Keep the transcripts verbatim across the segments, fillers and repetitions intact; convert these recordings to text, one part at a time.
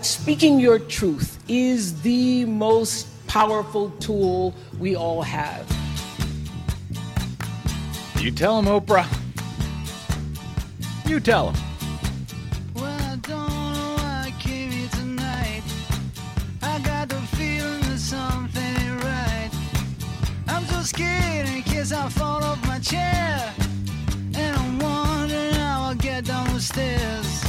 speaking your truth is the most powerful tool we all have. You tell him, Oprah. You tell him. Well, I don't know why I came here tonight. I got the feeling that something ain't right. I'm so scared in case I fall off my chair. And I'm wondering how I'll get down the stairs.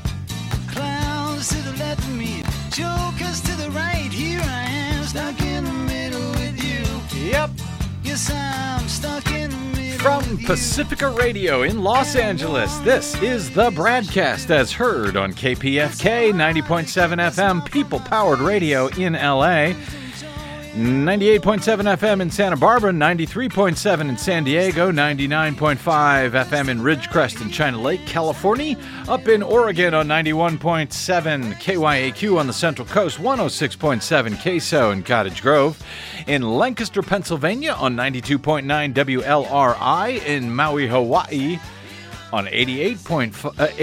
Clowns to the left of me, jokers to the right. Here I am, stuck in the middle with you. Yep. Yes, I'm stuck in the middle. From Pacifica Radio in Los Angeles, this is the Bradcast as heard on K P F K ninety point seven F M, people-powered radio in L A, ninety-eight point seven F M in Santa Barbara, ninety-three point seven in San Diego, ninety-nine point five F M in Ridgecrest and China Lake, California, up in Oregon on ninety-one point seven K Y A Q on the Central Coast, one oh six point seven K S O in Cottage Grove, in Lancaster, Pennsylvania on ninety-two point nine W L R I, in Maui, Hawaii on eighty-eight point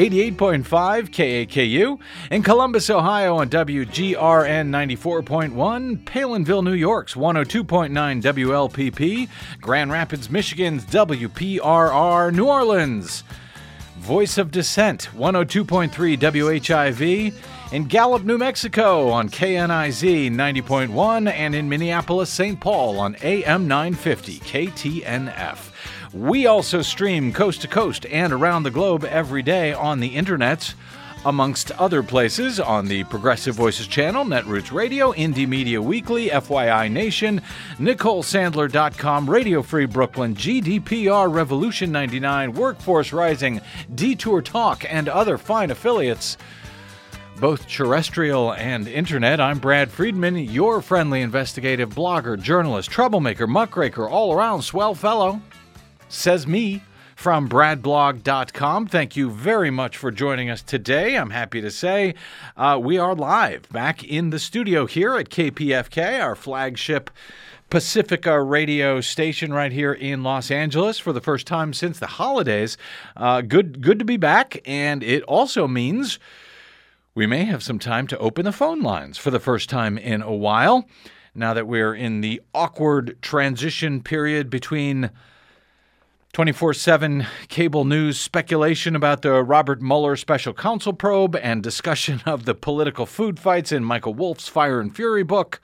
five K A K U, in Columbus, Ohio on W G R N ninety-four point one, Palinville, New York's one oh two point nine W L P P, Grand Rapids, Michigan's W P R R, New Orleans, Voice of Dissent, one oh two point three W H I V, in Gallup, New Mexico on K N I Z ninety point one, and in Minneapolis, Saint Paul on A M nine fifty K T N F. We also stream coast to coast and around the globe every day on the internet, amongst other places on the Progressive Voices channel, Netroots Radio, Indie Media Weekly, F Y I Nation, Nicole Sandler dot com, Radio Free Brooklyn, G D P R, Revolution ninety-nine, Workforce Rising, Detour Talk, and other fine affiliates, both terrestrial and internet. I'm Brad Friedman, your friendly investigative blogger, journalist, troublemaker, muckraker, all-around swell fellow. Says me from brad blog dot com. Thank you very much for joining us today. I'm happy to say uh, we are live back in the studio here at K P F K, our flagship Pacifica radio station right here in Los Angeles for the first time since the holidays. Uh, good, good to be back, and it also means we may have some time to open the phone lines for the first time in a while, now that we're in the awkward transition period between twenty-four seven cable news speculation about the Robert Mueller special counsel probe and discussion of the political food fights in Michael Wolff's Fire and Fury book.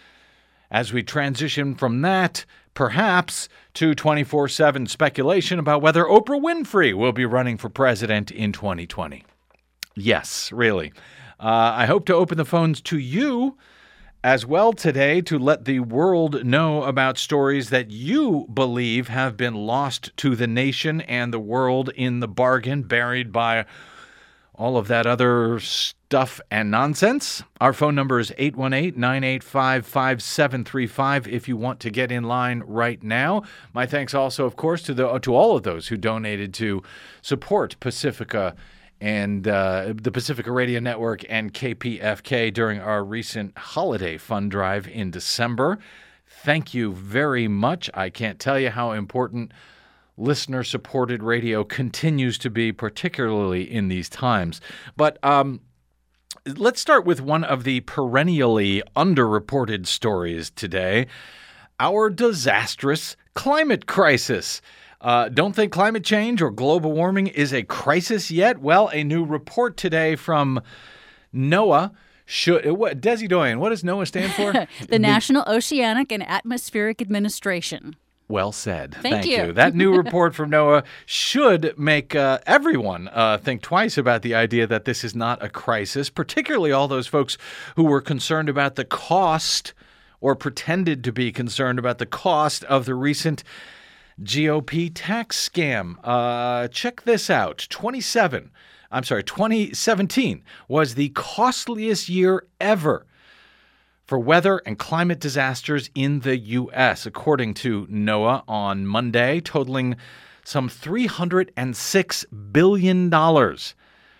As we transition from that, perhaps, to twenty-four seven speculation about whether Oprah Winfrey will be running for president in twenty twenty. Yes, really. Uh, I hope to open the phones to you as well today to let the world know about stories that you believe have been lost to the nation and the world in the bargain, buried by all of that other stuff and nonsense. Our phone number is eight one eight, nine eight five, five seven three five if you want to get in line right now. My thanks also, of course, to the to all of those who donated to support Pacifica and uh, the Pacifica Radio Network and K P F K during our recent holiday fund drive in December. Thank you very much. I can't tell you how important listener-supported radio continues to be, particularly in these times. But um, let's start with one of the perennially underreported stories today, our disastrous climate crisis. Uh, don't think climate change or global warming is a crisis yet? Well, a new report today from NOAA should... What, Desi Doyen, what does NOAA stand for? the, the National Oceanic and Atmospheric Administration. Well said. Thank, Thank you. you. That new report from NOAA should make uh, everyone uh, think twice about the idea that this is not a crisis, particularly all those folks who were concerned about the cost or pretended to be concerned about the cost of the recent G O P tax scam. Uh, check this out. twenty-seven, I'm sorry, twenty seventeen was the costliest year ever for weather and climate disasters in the U S, according to NOAA on Monday, totaling some three hundred six billion dollars.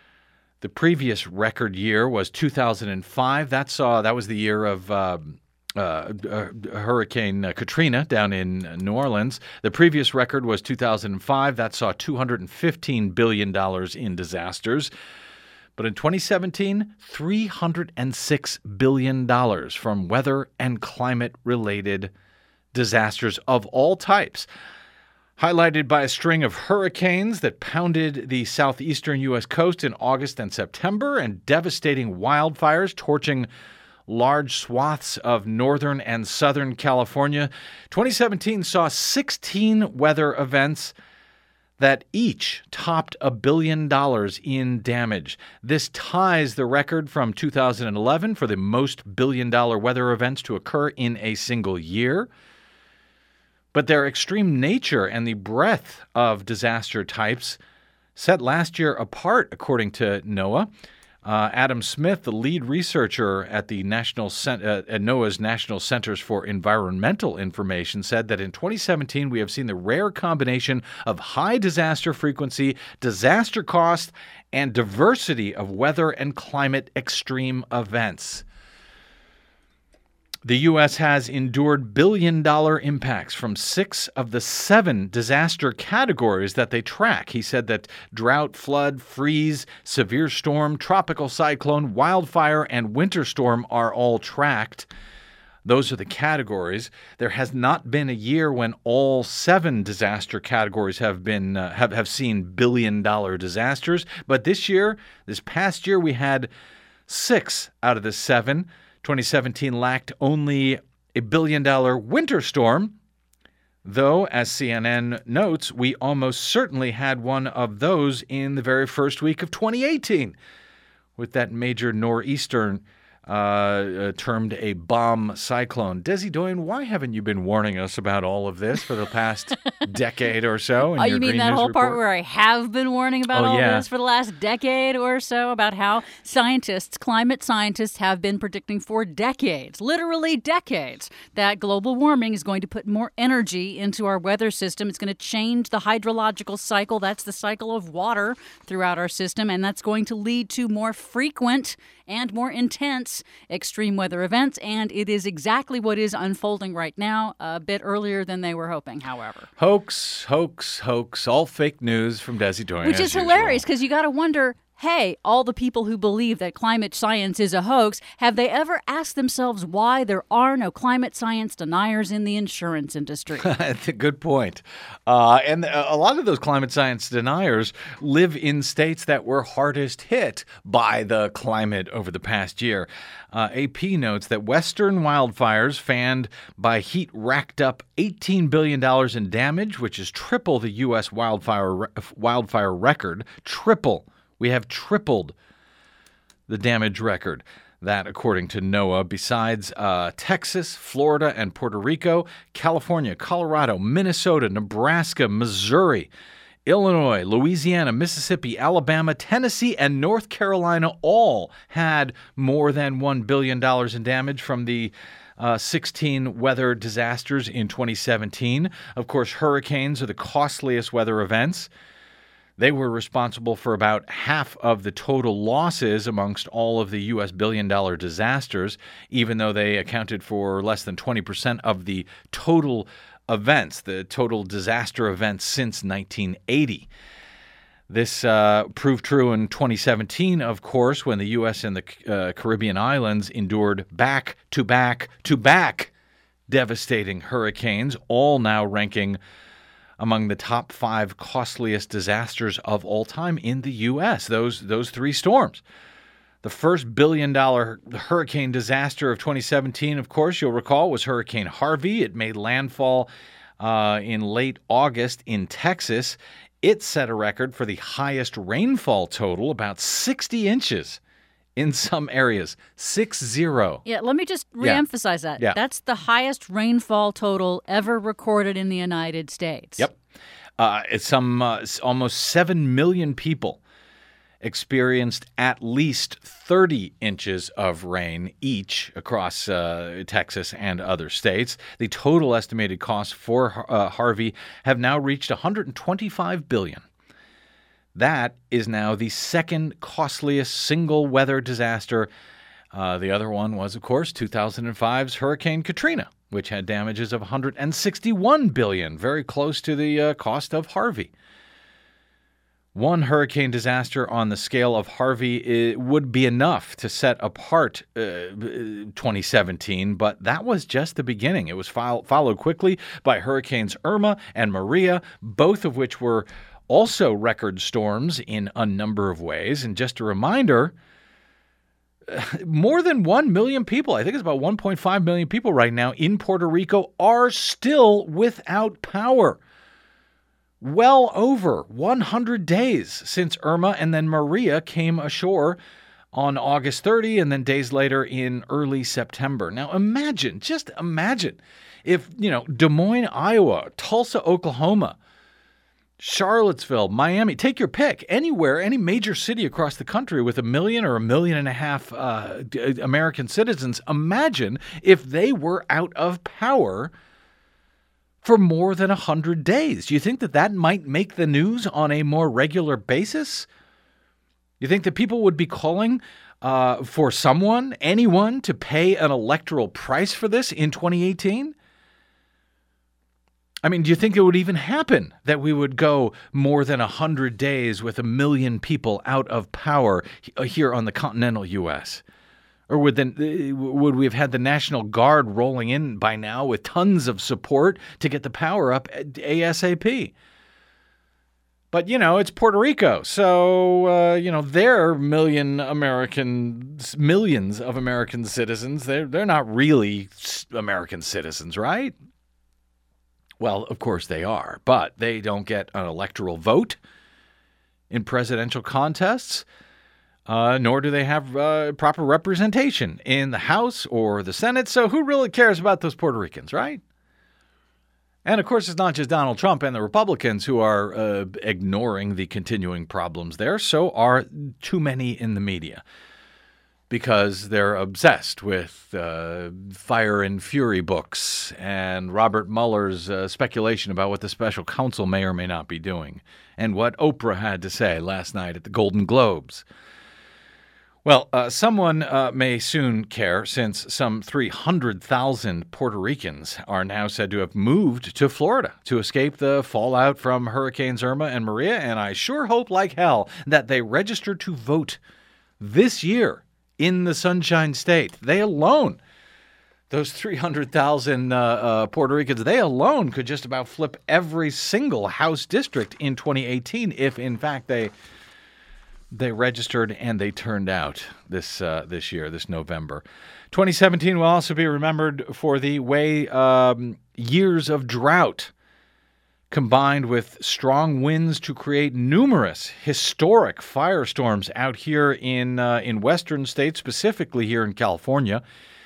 The previous record year was two thousand five. That saw that was the year of uh, Uh, uh, Hurricane uh, Katrina down in uh, New Orleans. The previous record was two thousand five. That saw two hundred fifteen billion dollars in disasters. But in twenty seventeen, three hundred six billion dollars from weather and climate-related disasters of all types, highlighted by a string of hurricanes that pounded the southeastern U S coast in August and September, and devastating wildfires torching large swaths of northern and southern California. twenty seventeen saw sixteen weather events that each topped a billion dollars in damage. This ties the record from two thousand eleven for the most billion-dollar weather events to occur in a single year. But their extreme nature and the breadth of disaster types set last year apart, according to NOAA. Uh, Adam Smith, the lead researcher at the National Cent- uh, at NOAA's National Centers for Environmental Information, said that in twenty seventeen we have seen the rare combination of high disaster frequency, disaster cost, and diversity of weather and climate extreme events. The U S has endured billion-dollar impacts from six of the seven disaster categories that they track. He said that drought, flood, freeze, severe storm, tropical cyclone, wildfire, and winter storm are all tracked. Those are the categories. There has not been a year when all seven disaster categories have been uh, have, have seen billion-dollar disasters. But this year, this past year, we had six out of the seven. twenty seventeen lacked only a billion-dollar winter storm, though, as C N N notes, we almost certainly had one of those in the very first week of twenty eighteen, with that major nor'eastern uh, uh, termed a bomb cyclone. Desi Doyen, why haven't you been warning us about all of this for the past decade or so? In Oh, your you mean Green that News whole report? part where I have been warning about Oh, all yeah. this for the last decade or so, about how scientists, climate scientists, have been predicting for decades, literally decades, that global warming is going to put more energy into our weather system. It's going to change the hydrological cycle. That's the cycle of water throughout our system, and that's going to lead to more frequent and more intense extreme weather events, and it is exactly what is unfolding right now, a bit earlier than they were hoping, however. Hoax, hoax, hoax, all fake news from Desi Doyen. Which as is usual. hilarious, because you got to wonder, hey, all the people who believe that climate science is a hoax, have they ever asked themselves why there are no climate science deniers in the insurance industry? That's a good point. Uh, and a lot of those climate science deniers live in states that were hardest hit by the climate over the past year. Uh, A P notes that Western wildfires fanned by heat racked up eighteen billion dollars in damage, which is triple the U S wildfire re- wildfire record. Triple. We have tripled the damage record. That, according to NOAA, besides uh, Texas, Florida, and Puerto Rico, California, Colorado, Minnesota, Nebraska, Missouri, Illinois, Louisiana, Mississippi, Alabama, Tennessee, and North Carolina all had more than one billion dollars in damage from the uh, sixteen weather disasters in twenty seventeen. Of course, hurricanes are the costliest weather events. They were responsible for about half of the total losses amongst all of the U S billion-dollar disasters, even though they accounted for less than twenty percent of the total events, the total disaster events since nineteen eighty. This uh, proved true in twenty seventeen, of course, when the U S and the uh, Caribbean islands endured back-to-back-to-back devastating hurricanes, all now ranking among the top five costliest disasters of all time in the U S, those those three storms. The first billion-dollar hurricane disaster of twenty seventeen, of course, you'll recall, was Hurricane Harvey. It made landfall uh, in late August in Texas. It set a record for the highest rainfall total, about sixty inches in some areas. Six zero. Yeah, let me just Yeah. reemphasize that. Yeah. That's the highest rainfall total ever recorded in the United States. Yep. Uh, it's some uh, s- almost seven million people experienced at least thirty inches of rain each across uh, Texas and other states. The total estimated costs for uh, Harvey have now reached one hundred twenty-five billion dollars. That is now the second costliest single weather disaster. Uh, the other one was, of course, two thousand five's Hurricane Katrina, which had damages of one hundred sixty-one billion dollars, very close to the uh, cost of Harvey. One hurricane disaster on the scale of Harvey it would be enough to set apart uh, twenty seventeen, but that was just the beginning. It was fo- followed quickly by Hurricanes Irma and Maria, both of which were also record storms in a number of ways. And just a reminder, more than one million people, I think it's about one point five million people right now in Puerto Rico, are still without power. Well over one hundred days since Irma and then Maria came ashore on August thirtieth and then days later in early September. Now imagine, just imagine if, you know, Des Moines, Iowa, Tulsa, Oklahoma, Charlottesville, Miami, take your pick, anywhere, any major city across the country with a million or a million and a half uh, American citizens, imagine if they were out of power for more than one hundred days. Do you think that that might make the news on a more regular basis? You think that people would be calling uh, for someone, anyone, to pay an electoral price for this in twenty eighteen? I mean, do you think it would even happen that we would go more than one hundred days with a million people out of power here on the continental U S? Or would then would we have had the National Guard rolling in by now with tons of support to get the power up ASAP? But, you know, it's Puerto Rico. So, uh, you know, they're million American, millions of American citizens. They're, they're not really American citizens, right? Well, of course they are. But they don't get an electoral vote in presidential contests. Uh, nor do they have uh, proper representation in the House or the Senate. So who really cares about those Puerto Ricans, right? And, of course, it's not just Donald Trump and the Republicans who are uh, ignoring the continuing problems there. So are too many in the media because they're obsessed with uh, Fire and Fury books and Robert Mueller's uh, speculation about what the special counsel may or may not be doing and what Oprah had to say last night at the Golden Globes. Well, uh, someone uh, may soon care since some three hundred thousand Puerto Ricans are now said to have moved to Florida to escape the fallout from Hurricanes Irma and Maria, and I sure hope like hell that they register to vote this year in the Sunshine State. They alone, those three hundred thousand uh, uh, Puerto Ricans, they alone could just about flip every single House district in twenty eighteen if, in fact, they... They registered and they turned out this uh, this year, this November. twenty seventeen will also be remembered for the way um, years of drought combined with strong winds to create numerous historic firestorms out here in uh, in western states, specifically here in California.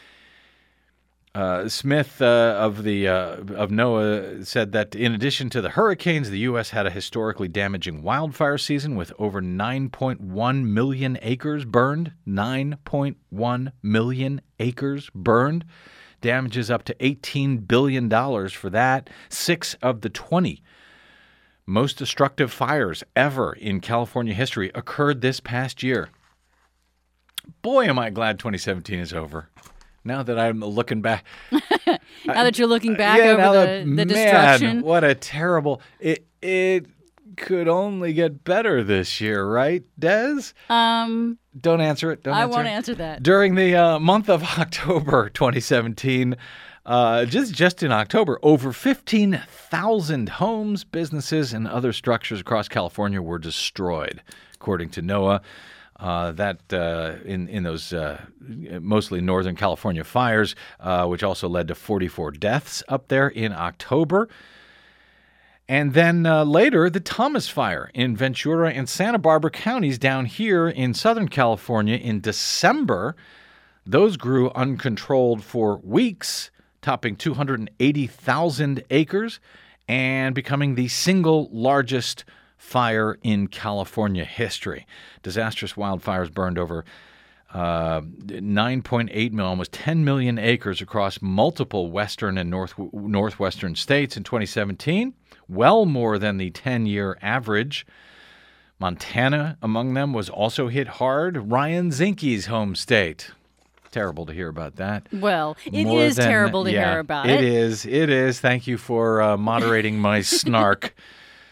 Uh, Smith uh, of the uh, of NOAA said that in addition to the hurricanes, the U S had a historically damaging wildfire season with over nine point one million acres burned. nine point one million acres burned. Damages up to eighteen billion dollars for that. Six of the twenty most destructive fires ever in California history occurred this past year. Boy, am I glad twenty seventeen is over. Now that I'm looking back. now that you're looking back yeah, over the, the, the man, destruction. What a terrible... It, it could only get better this year, right, Des? Um, Don't answer it. Don't I answer won't it. answer that. During the uh, month of October twenty seventeen, uh, just, just in October, over fifteen thousand homes, businesses, and other structures across California were destroyed, according to NOAA. Uh, that uh, in in those uh, mostly Northern California fires, uh, which also led to forty-four deaths up there in October. And then uh, later, the Thomas Fire in Ventura and Santa Barbara counties down here in Southern California in December. Those grew uncontrolled for weeks, topping two hundred eighty thousand acres and becoming the single largest fire in California history. Disastrous wildfires burned over uh, nine point eight million, almost ten million acres across multiple western and north northwestern states in twenty seventeen, well more than the ten-year average. Montana, among them, was also hit hard. Ryan Zinke's home state. Terrible to hear about that. Well, it More is than- terrible to yeah, hear about It it. is. It is. Thank you for uh, moderating my snark.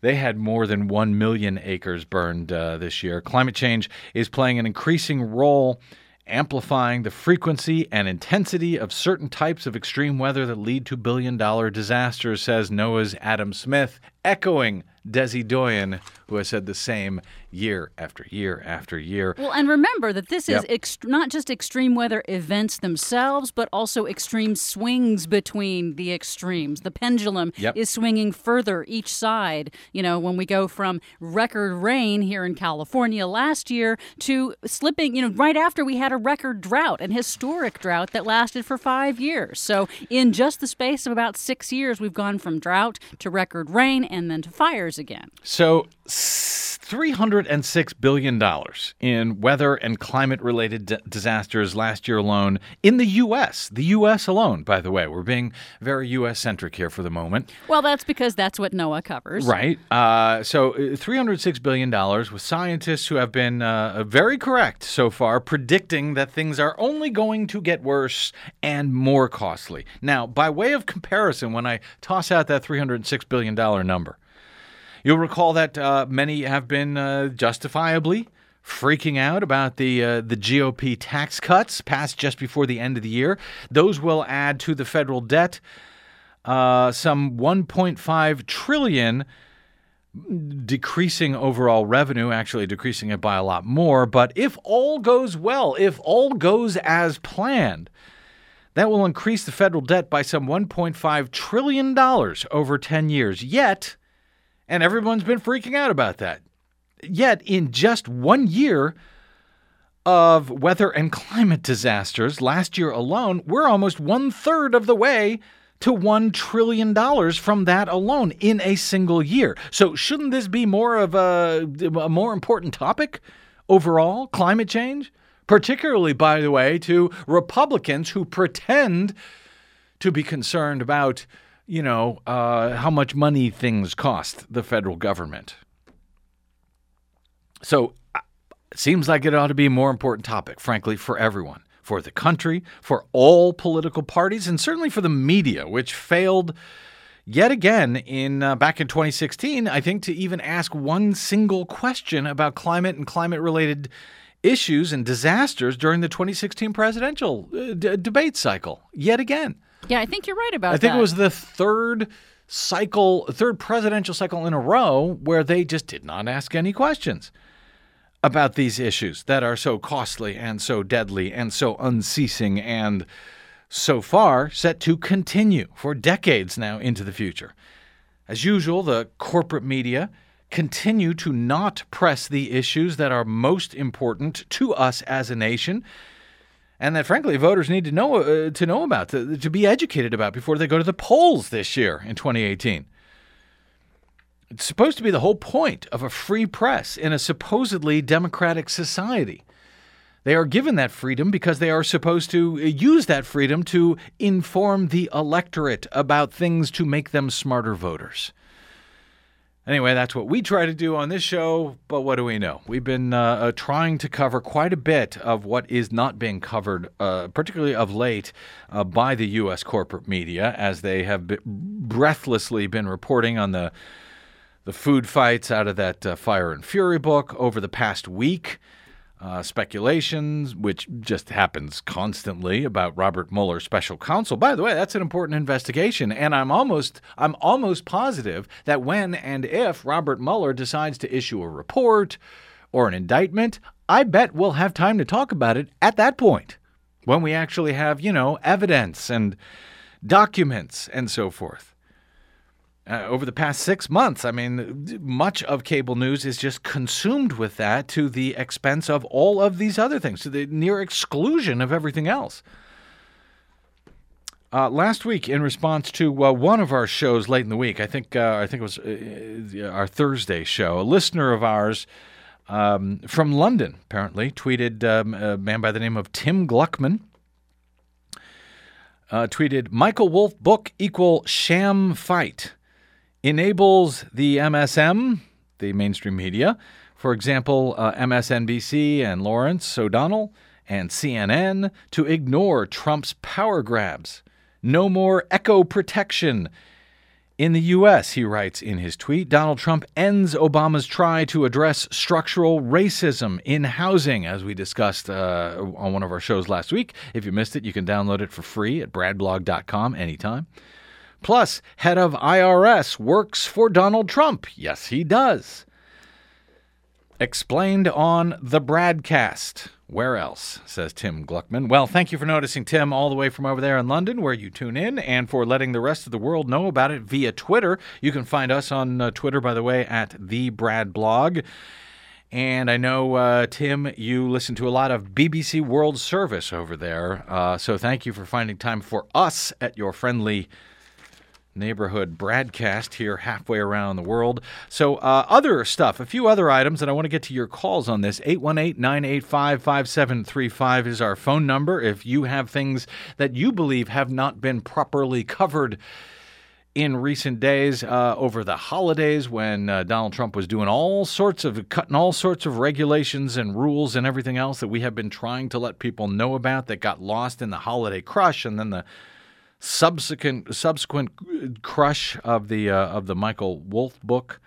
They had more than one million acres burned uh, this year. Climate change is playing an increasing role, amplifying the frequency and intensity of certain types of extreme weather that lead to billion-dollar disasters, says NOAA's Adam Smith, echoing Desi Doyen, who has said the same year after year after year. Well, and remember that this is Yep. ext- not just extreme weather events themselves, but also extreme swings between the extremes. The pendulum Yep. is swinging further each side. You know, when we go from record rain here in California last year to slipping, you know, right after we had a record drought, an historic drought that lasted for five years. So in just the space of about six years, we've gone from drought to record rain and then to fires again. So three hundred six billion dollars in weather and climate-related d- disasters last year alone in the U S. The U S alone, by the way. We're being very U S-centric here for the moment. Well, that's because that's what NOAA covers. Right. Uh, so uh, three hundred six billion dollars with scientists who have been uh, very correct so far, predicting that things are only going to get worse and more costly. Now, by way of comparison, when I toss out that three hundred six billion dollars number, you'll recall that uh, many have been uh, justifiably freaking out about the uh, the G O P tax cuts passed just before the end of the year. Those will add to the federal debt uh, some one point five trillion dollars, decreasing overall revenue, actually decreasing it by a lot more. But if all goes well, if all goes as planned, that will increase the federal debt by some one point five trillion dollars over ten years. Yet, and everyone's been freaking out about that. Yet, in just one year of weather and climate disasters, last year alone, we're almost one-third of the way to one trillion dollars from that alone in a single year. So shouldn't this be more of a, a more important topic overall, climate change? Particularly, by the way, to Republicans who pretend to be concerned about you know, uh, how much money things cost the federal government. So uh, it seems like it ought to be a more important topic, frankly, for everyone, for the country, for all political parties, and certainly for the media, which failed yet again in uh, back in twenty sixteen, I think, to even ask one single question about climate and climate-related issues and disasters during the twenty sixteen presidential uh, d- debate cycle, yet again. Yeah, I think you're right about that. I think that. it was the third cycle, third presidential cycle in a row where they just did not ask any questions about these issues that are so costly and so deadly and so unceasing and so far set to continue for decades now into the future. As usual, the corporate media continue to not press the issues that are most important to us as a nation, and that, frankly, voters need to know uh, to know about, to, to be educated about before they go to the polls this year in twenty eighteen. It's supposed to be the whole point of a free press in a supposedly democratic society. They are given that freedom because they are supposed to use that freedom to inform the electorate about things to make them smarter voters. Anyway, that's what we try to do on this show, but what do we know? We've been uh, uh, trying to cover quite a bit of what is not being covered, uh, particularly of late, uh, by the U S corporate media, as they have be- breathlessly been reporting on the the food fights out of that uh, Fire and Fury book over the past week. Uh, speculations, which just happens constantly, about Robert Mueller's special counsel. By the way, that's an important investigation, and I'm almost I'm almost positive that when and if Robert Mueller decides to issue a report or an indictment, I bet we'll have time to talk about it at that point, when we actually have, you know, evidence and documents and so forth. Uh, over the past six months, I mean, much of cable news is just consumed with that to the expense of all of these other things, to the near exclusion of everything else. Uh, last week, in response to uh, one of our shows late in the week, I think uh, I think it was uh, our Thursday show, a listener of ours um, from London, apparently, tweeted um, a man by the name of Tim Gluckman. Uh, tweeted, Michael Wolff book equal sham fight. Enables the M S M, the mainstream media, for example, uh, M S N B C and Lawrence O'Donnell and C N N, to ignore Trump's power grabs. No more echo protection In the U S, he writes in his tweet, Donald Trump ends Obama's try to address structural racism in housing, as we discussed uh, on one of our shows last week. If you missed it, you can download it for free at brad blog dot com anytime. Plus, head of I R S works for Donald Trump. Yes, he does. Explained on the Bradcast. Where else, says Tim Gluckman. Well, thank you for noticing, Tim, all the way from over there in London, where you tune in, and for letting the rest of the world know about it via Twitter. You can find us on uh, Twitter, by the way, at the Brad Blog. And I know, uh, Tim, you listen to a lot of B B C World Service over there, uh, so thank you for finding time for us at your friendly neighborhood broadcast here halfway around the world. So uh, other stuff, a few other items, and I want to get to your calls on this. eight one eight, nine eight five, five seven three five is our phone number. If you have things that you believe have not been properly covered in recent days, uh, over the holidays when uh, Donald Trump was doing all sorts of, cutting all sorts of regulations and rules and everything else that we have been trying to let people know about that got lost in the holiday crush and then the Subsequent subsequent crush of the uh, of the Michael Wolff book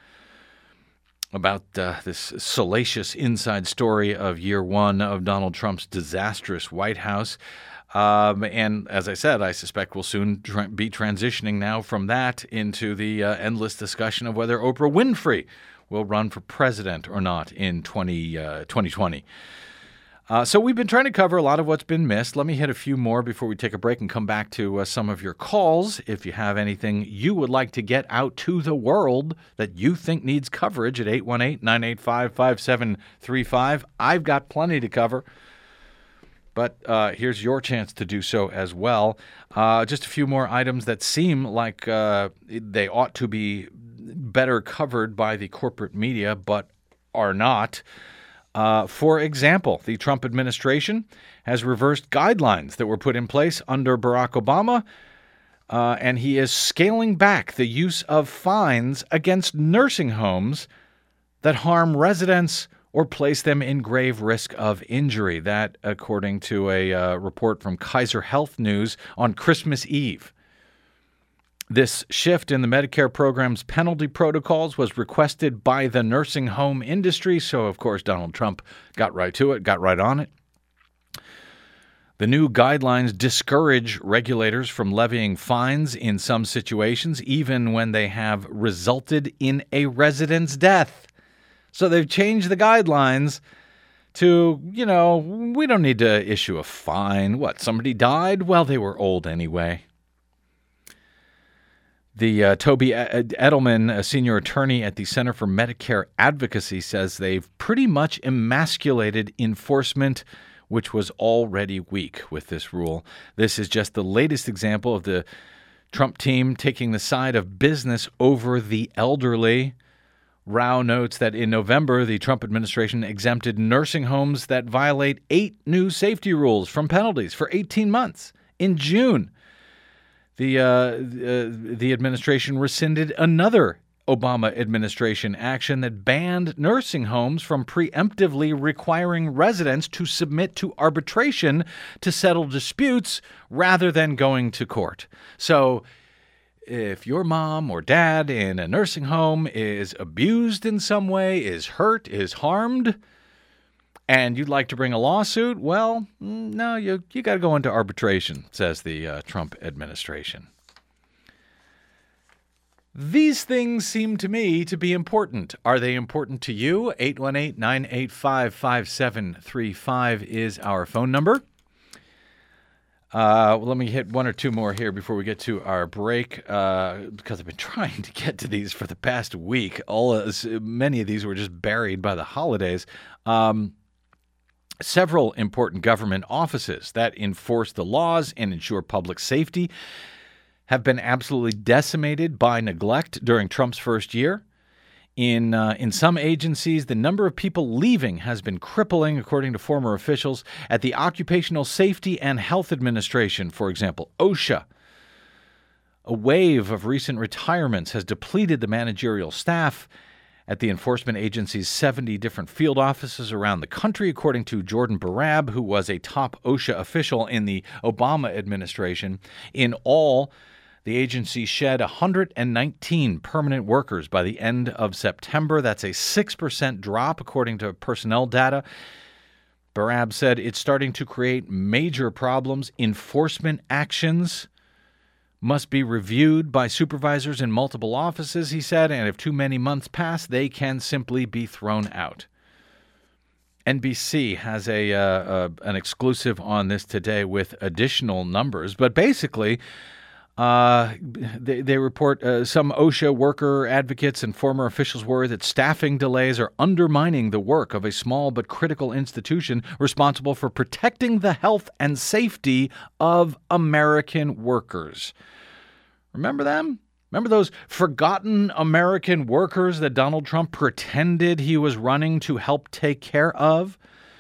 about uh, this salacious inside story of year one of Donald Trump's disastrous White House. Um, and as I said, I suspect we'll soon tra- be transitioning now from that into the uh, endless discussion of whether Oprah Winfrey will run for president or not in twenty twenty. Uh, so we've been trying to cover a lot of what's been missed. Let me hit a few more before we take a break and come back to uh, some of your calls. If you have anything you would like to get out to the world that you think needs coverage at eight one eight, nine eight five, five seven three five, I've got plenty to cover. But uh, here's your chance to do so as well. Uh, just a few more items that seem like uh, they ought to be better covered by the corporate media, but are not. Uh, for example, the Trump administration has reversed guidelines that were put in place under Barack Obama, uh, and he is scaling back the use of fines against nursing homes that harm residents or place them in grave risk of injury. That, according to a uh, report from Kaiser Health News on Christmas Eve. This shift in the Medicare program's penalty protocols was requested by the nursing home industry, so of course Donald Trump got right to it, got right on it. The new guidelines discourage regulators from levying fines in some situations, even when they have resulted in a resident's death. So they've changed the guidelines to, you know, we don't need to issue a fine. What, somebody died? Well, they were old anyway. The uh, Toby Edelman, a senior attorney at the Center for Medicare Advocacy, says they've pretty much emasculated enforcement, which was already weak with this rule. This is just the latest example of the Trump team taking the side of business over the elderly. Rao notes that in November, the Trump administration exempted nursing homes that violate eight new safety rules from penalties for eighteen months. In June, The uh, uh, the administration rescinded another Obama administration action that banned nursing homes from preemptively requiring residents to submit to arbitration to settle disputes rather than going to court. So if your mom or dad in a nursing home is abused in some way, is hurt, is harmed, and you'd like to bring a lawsuit, well, no, you you got to go into arbitration, says the uh, Trump administration. These things seem to me to be important. Are they important to you? eight one eight, nine eight five, five seven three five is our phone number. Uh, well, let me hit one or two more here before we get to our break, uh, because I've been trying to get to these for the past week. All of, many of these were just buried by the holidays. Um, Several important government offices that enforce the laws and ensure public safety have been absolutely decimated by neglect during Trump's first year. In uh, in some agencies, the number of people leaving has been crippling, according to former officials. At the Occupational Safety and Health Administration, for example, OSHA, a wave of recent retirements has depleted the managerial staff at the enforcement agency's seventy different field offices around the country, according to Jordan Barab, who was a top OSHA official in the Obama administration. In all, The agency shed one hundred nineteen permanent workers by the end of September. That's a six percent drop, according to personnel data. Barab said it's starting to create major problems. Enforcement actions must be reviewed by supervisors in multiple offices, he said, and if too many months pass, they can simply be thrown out. N B C has a uh, uh, an exclusive on this today with additional numbers, but basically uh, they, they report uh, some OSHA worker advocates and former officials worry that staffing delays are undermining the work of a small but critical institution responsible for protecting the health and safety of American workers. Remember them? Remember those forgotten American workers that Donald Trump pretended he was running to help take care of?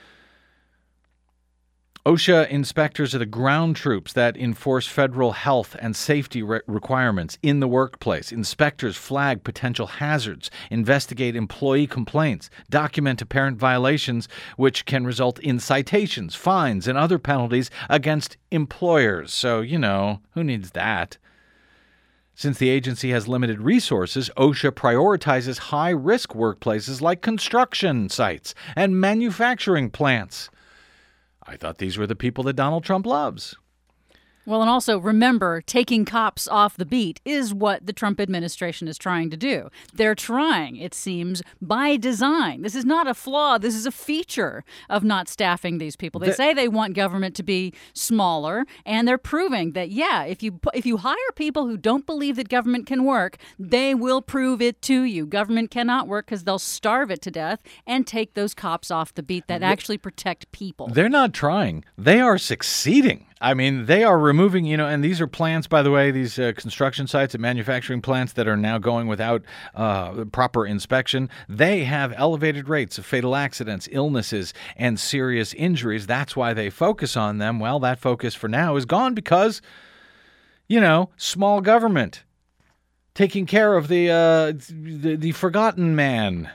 OSHA inspectors are the ground troops that enforce federal health and safety re- requirements in the workplace. Inspectors flag potential hazards, investigate employee complaints, document apparent violations, which can result in citations, fines, and other penalties against employers. So, you know, who needs that? Since the agency has limited resources, OSHA prioritizes high-risk workplaces like construction sites and manufacturing plants. I thought these were the people that Donald Trump loves. Well, and also remember, taking cops off the beat is what the Trump administration is trying to do. They're trying, it seems, by design. This is not a flaw. This is a feature of not staffing these people. They the- say they want government to be smaller, and they're proving that, yeah, if you if you hire people who don't believe that government can work, they will prove it to you. Government cannot work because they'll starve it to death and take those cops off the beat that actually protect people. They're not trying. They are succeeding. I mean, they are removing, you know, and these are plants, by the way, these uh, construction sites and manufacturing plants that are now going without uh, proper inspection. They have elevated rates of fatal accidents, illnesses, and serious injuries. That's why they focus on them. Well, that focus for now is gone because, you know, small government taking care of the uh, the, the forgotten man,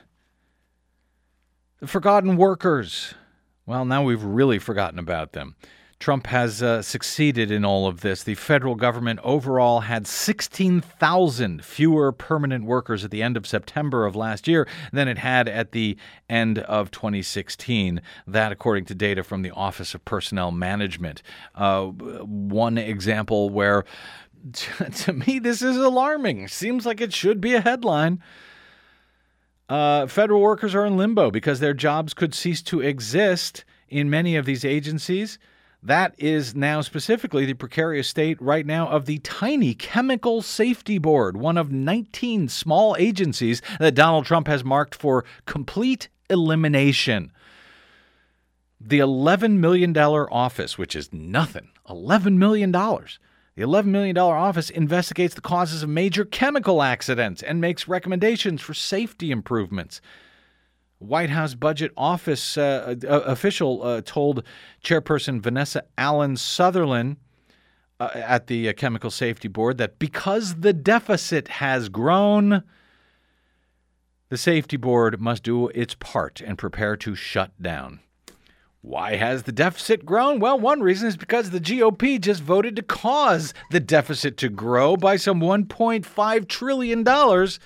the forgotten workers. Well, now we've really forgotten about them. Trump has uh, succeeded in all of this. The federal government overall had sixteen thousand fewer permanent workers at the end of September of last year than it had at the end of twenty sixteen. That, according to data from the Office of Personnel Management. Uh, one example where, to me, this is alarming. Seems like it should be a headline. Uh, federal workers are in limbo because their jobs could cease to exist in many of these agencies. That is now specifically the precarious state right now of the tiny Chemical Safety Board, one of nineteen small agencies that Donald Trump has marked for complete elimination. The eleven million dollars office, which is nothing, eleven million dollars. The eleven million dollars office investigates the causes of major chemical accidents and makes recommendations for safety improvements. White House Budget Office uh, uh, official uh, told Chairperson Vanessa Allen Sutherland uh, at the uh, Chemical Safety Board that because the deficit has grown, the Safety Board must do its part and prepare to shut down. Why has the deficit grown? Well, one reason is because the G O P just voted to cause the deficit to grow by some one point five trillion dollars.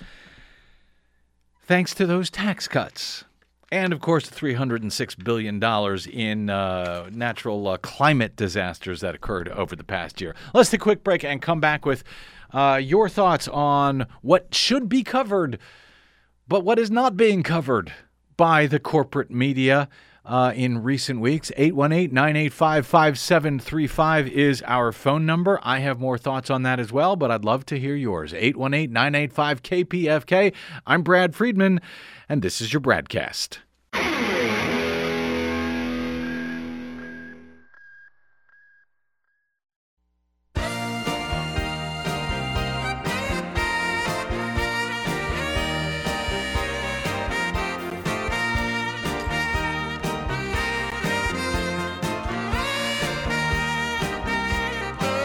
Thanks to those tax cuts. And, of course, the three hundred six billion dollars in uh, natural uh, climate disasters that occurred over the past year. Let's take a quick break and come back with uh, your thoughts on what should be covered, but what is not being covered by the corporate media uh, in recent weeks. eight one eight, nine eight five, five seven three five is our phone number. I have more thoughts on that as well, but I'd love to hear yours. eight one eight, nine eight five, K P F K. I'm Brad Friedman, and this is your Bradcast.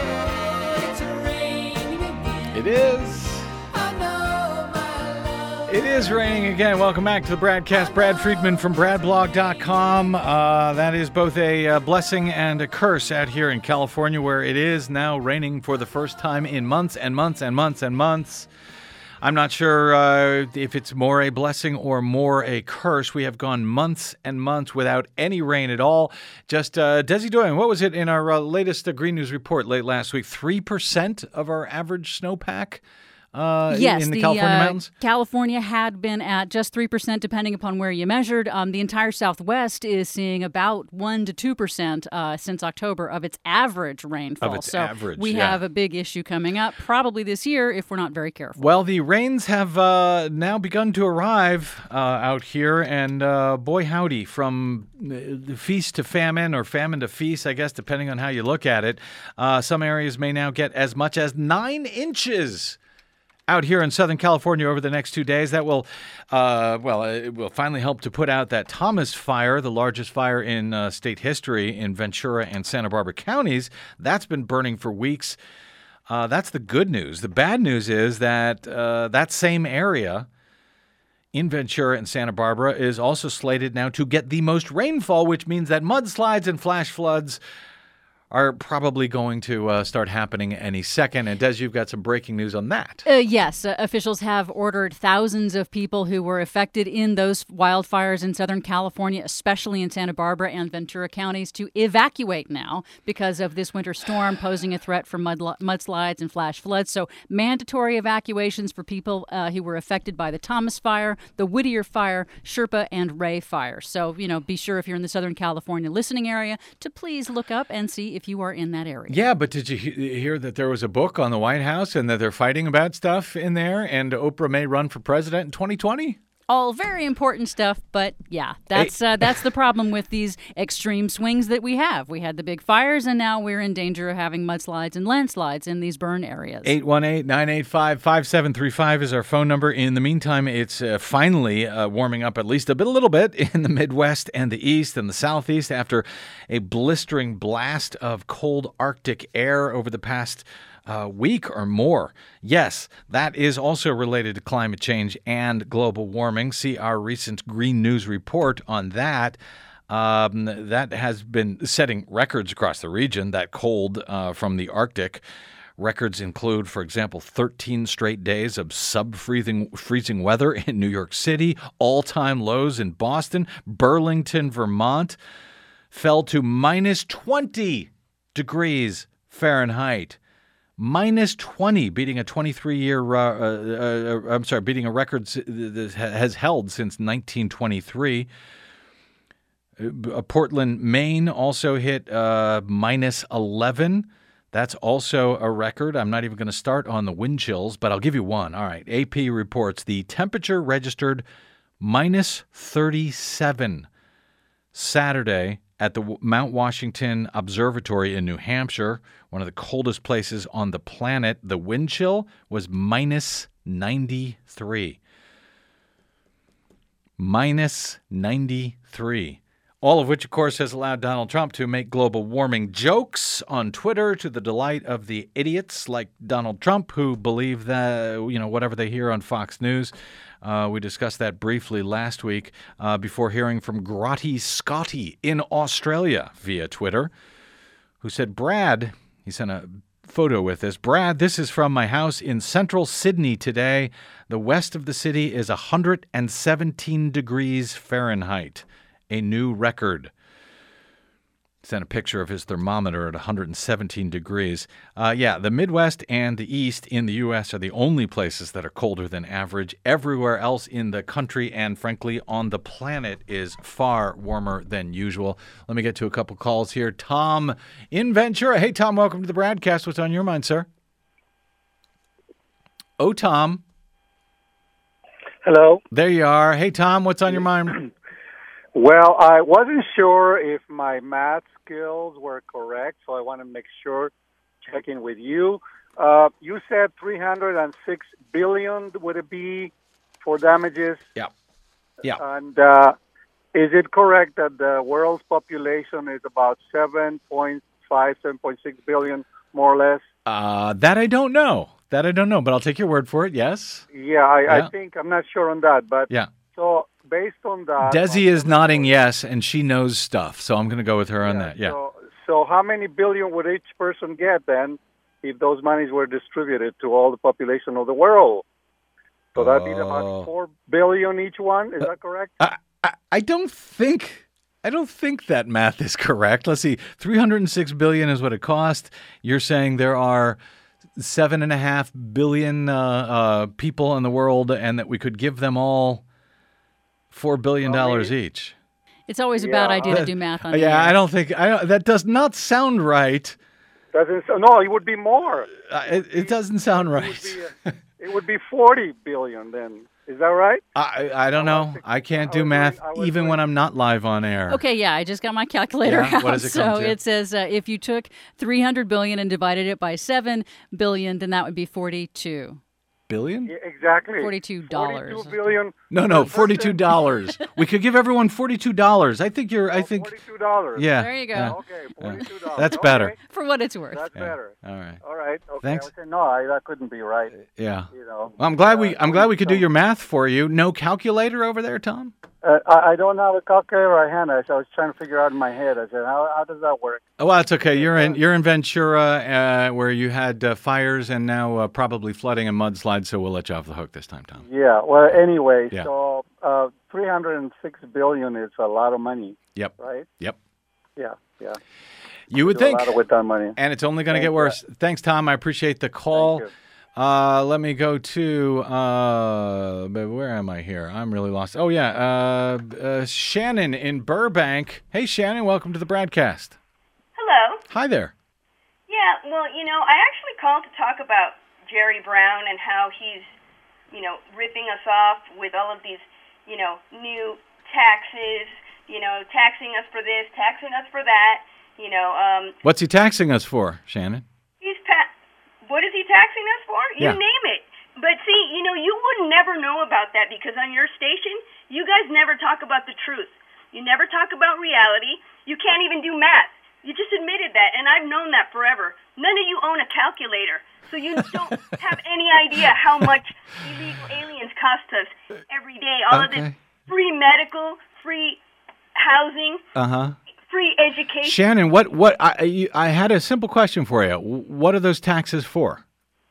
It is. It is raining again. Welcome back to the Bradcast. Brad Friedman from brad blog dot com. Uh, that is both a uh, blessing and a curse out here in California, where it is now raining for the first time in months and months and months and months. I'm not sure uh, if it's more a blessing or more a curse. We have gone months and months without any rain at all. Just, uh, Desi Doyen, what was it in our uh, latest uh, Green News report late last week? three percent of our average snowpack? Uh, yes, in the, the California uh, mountains? California had been at just three percent, depending upon where you measured. Um, the entire Southwest is seeing about one to two percent uh, since October of its average rainfall. Of its so average, we yeah. have a big issue coming up, probably this year, if we're not very careful. Well, the rains have uh, now begun to arrive uh, out here, and uh, boy howdy, from uh, feast to famine, or famine to feast, I guess, depending on how you look at it. Uh, some areas may now get as much as nine inches out here in Southern California over the next two days. That will, uh, well, it will finally help to put out that Thomas fire, the largest fire in uh, state history in Ventura and Santa Barbara counties. That's been burning for weeks. Uh, that's the good news. The bad news is that uh, that same area in Ventura and Santa Barbara is also slated now to get the most rainfall, which means that mudslides and flash floods are probably going to uh, start happening any second. And Des, you've got some breaking news on that. Uh, yes, uh, officials have ordered thousands of people who were affected in those wildfires in Southern California, especially in Santa Barbara and Ventura counties, to evacuate now because of this winter storm posing a threat for mud, mudslides and flash floods. So mandatory evacuations for people uh, who were affected by the Thomas fire, the Whittier fire, Sherpa, and Ray fire. So, you know, be sure if you're in the Southern California listening area to please look up and see if you are in that area. Yeah, but did you he- hear that there was a book on the White House and that they're fighting about stuff in there, and Oprah may run for president in twenty twenty? All very important stuff, but yeah, that's uh, that's the problem with these extreme swings that we have. We had the big fires, and now we're in danger of having mudslides and landslides in these burn areas. eight one eight, nine eight five, five seven three five is our phone number. In the meantime, it's uh, finally uh, warming up at least a bit, a little bit in the Midwest and the East and the Southeast after a blistering blast of cold Arctic air over the past Uh, week or more. Yes, that is also related to climate change and global warming. See our recent Green News report on that. Um, that has been setting records across the region, that cold uh, from the Arctic. Records include, for example, thirteen straight days of sub-freezing freezing weather in New York City, all-time lows in Boston. Burlington, Vermont fell to minus twenty degrees Fahrenheit. Minus twenty, beating a twenty-three-year, uh, uh, uh, I'm sorry, beating a record that has held since nineteen twenty-three. Uh, Portland, Maine also hit uh, minus eleven. That's also a record. I'm not even going to start on the wind chills, but I'll give you one. All right, A P reports the temperature registered minus thirty-seven Saturday at the Mount Washington Observatory in New Hampshire, one of the coldest places on the planet. The wind chill was minus ninety-three. Minus ninety-three. All of which, of course, has allowed Donald Trump to make global warming jokes on Twitter to the delight of the idiots like Donald Trump who believe that, you know, whatever they hear on Fox News. Uh, we discussed that briefly last week uh, before hearing from Grotty Scotty in Australia via Twitter, who said, Brad, he sent a photo with this. Brad, this is from my house in central Sydney today. The west of the city is one hundred seventeen degrees Fahrenheit, a new record. Sent a picture of his thermometer at one hundred seventeen degrees. Uh, yeah, the Midwest and the East in the U S are the only places that are colder than average. Everywhere else in the country and, frankly, on the planet is far warmer than usual. Let me get to a couple calls here. Tom in Ventura. Hey, Tom, welcome to the Bradcast. What's on your mind, sir? Oh, Tom. Hello. There you are. Hey, Tom, what's on your mind? Well, I wasn't sure if my math skills were correct, so I want to make sure, checking with you. Uh, you said three hundred six billion would it be for damages? Yeah. Yeah. And uh, is it correct that the world's population is about seven point five, seven point six billion, more or less? Uh, that I don't know. That I don't know, but I'll take your word for it. Yes. Yeah, I, Yeah. I think, I'm not sure on that, but Yeah. so based on that. Desi is nodding yes, and she knows stuff, so I'm going to go with her on that. Yeah. So, so how many billion would each person get then if those monies were distributed to all the population of the world? So that'd be Oh. about four billion each one. Is that correct? I, I, I don't think I don't think that math is correct. Let's see, three hundred six billion is what it cost. You're saying there are seven and a half billion uh, uh, people in the world, and that we could give them all four billion dollars each. It's always a bad Yeah. idea to do math on the Yeah, air. I don't think I don't, that does not sound right. Doesn't so, no, it would be more. Uh, it, it doesn't sound It would right. be, uh, it would be forty billion then. Is that right? I I don't know. I can't I do was math doing- I was even doing- when I'm not live on air. Okay, yeah, I just got my calculator Yeah? out. What does it so come to? it says uh, if you took three hundred billion and divided it by seven billion, then that would be forty-two. Billion? Yeah, exactly. forty-two dollars. forty-two billion. No, no, forty-two dollars. We could give everyone forty-two dollars. I think you're. I think. Forty-two dollars. Yeah. There you go. yeah. Okay, forty-two dollars. That's better. For what it's worth. That's Yeah. better. All right. All right. Okay. Thanks. I was saying, no, I, that couldn't be right. Yeah. You know. Well, I'm glad we. Uh, I'm glad we could do so- your math for you. No calculator over there, Tom. Uh, I, I don't have a calculator or hand. I was trying to figure out in my head. I said, how, how does that work? Oh, well, that's okay. You're in. You're in Ventura, uh, where you had uh, fires and now uh, probably flooding and mudslides. So we'll let you off the hook this time, Tom. Yeah. Well, anyway, Yeah. so uh, three hundred six billion is a lot of money, Yep. right? Yep. Yeah. Yeah. You would Do a think. lot of with that money. And it's only going to Thank get worse. Thanks, Tom. I appreciate the call. Thank you. Uh, let me go to, uh, but where am I here? I'm really lost. Oh, yeah. Uh, uh, Shannon in Burbank. Hey, Shannon, welcome to the broadcast. Hello. Hi there. Yeah, well, you know, I actually called to talk about Jerry Brown and how he's, you know, ripping us off with all of these, you know, new taxes, you know, taxing us for this, taxing us for that, you know. Um, What's he taxing us for, Shannon? he's pa- what is he taxing us for? You Yeah. name it. But see, you know, you would never know about that because on your station, you guys never talk about the truth. You never talk about reality. You can't even do math. You just admitted that, and I've known that forever. None of you own a calculator, so you don't have any idea how much illegal aliens cost us every day. All of this Okay. free medical, free housing, Uh-huh. free education. Shannon, what, what, I, you, I had a simple question for you. What are those taxes for?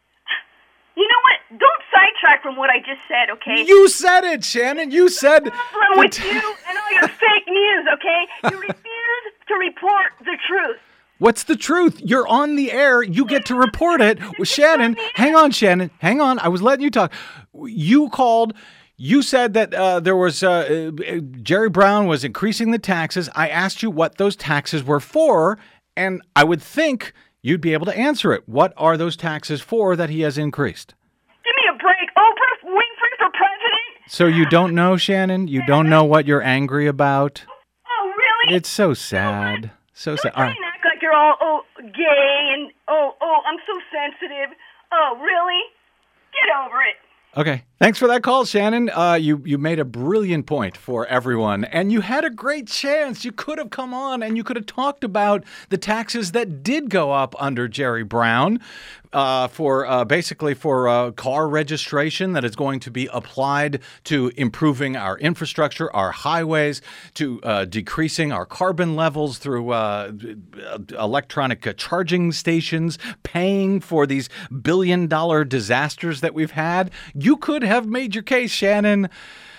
You know what? Don't sidetrack from what I just said, okay? You said it, Shannon. You said. problem the with ta- you and all your fake news, okay? You refuse to report the truth. What's the truth? You're on the air. You get to report it. Well, Shannon, hang on, Shannon. Hang on. I was letting you talk. You called. You said that uh, there was uh, uh, Jerry Brown was increasing the taxes. I asked you what those taxes were for, and I would think you'd be able to answer it. What are those taxes for that he has increased? Give me a break. Oprah Winfrey for president? So you don't know, Shannon? You don't know what you're angry about? Oh, really? It's so sad. So sad. Don't All try right. and act like you're all, oh, gay and, oh, oh, I'm so sensitive. Oh, really? Get over it. Okay. Thanks for that call, Shannon. Uh, you, you made a brilliant point for everyone, and you had a great chance. You could have come on and you could have talked about the taxes that did go up under Jerry Brown uh, for uh, basically for uh, car registration that is going to be applied to improving our infrastructure, our highways, to uh, decreasing our carbon levels through uh, electronic uh, charging stations, paying for these billion dollar disasters that we've had. You could have made your case, Shannon,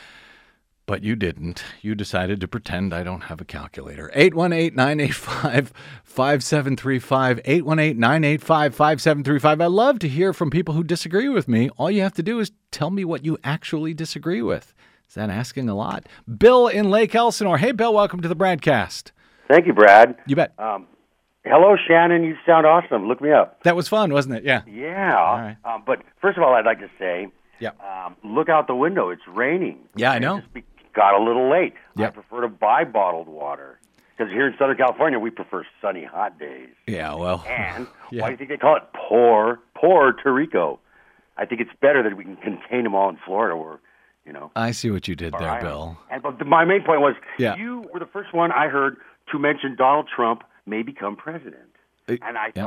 but you didn't. You decided to pretend I don't have a calculator. eight one eight, nine eight five, five seven three five, eight one eight, nine eight five, five seven three five. I love to hear from people who disagree with me. All you have to do is tell me what you actually disagree with. Is that asking a lot? Bill in Lake Elsinore. Hey, Bill, welcome to the broadcast. Thank you, Brad. You bet. Um, hello, Shannon. You sound awesome. Look me up. That was fun, wasn't it? Yeah. Yeah. right. Um, but first of all, I'd like to say, Yeah. um, look out the window. It's raining. Yeah, I It know. just be- got a little late. I Yep. prefer to buy bottled water because here in Southern California, we prefer sunny, hot days. Yeah, well. And Yeah. why do you think they call it poor, Puerto Rico? I think it's better that we can contain them all in Florida, where you know. I see what you did there, Right. Bill. And but my main point was, Yeah. you were the first one I heard to mention Donald Trump may become president, Uh, and I yeah. thought